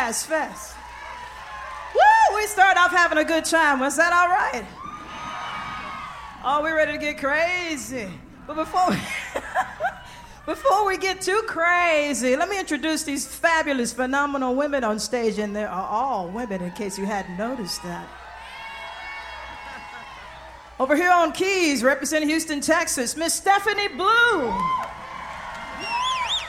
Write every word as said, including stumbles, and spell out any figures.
Jazz Fest. Woo! We started off having a good time. Was that all right? Oh, we're ready to get crazy. But before we, before we get too crazy, let me introduce these fabulous, phenomenal women on stage, and they are all women, in case you hadn't noticed that. Over here on keys, representing Houston, Texas, Miss Stephanie Blue.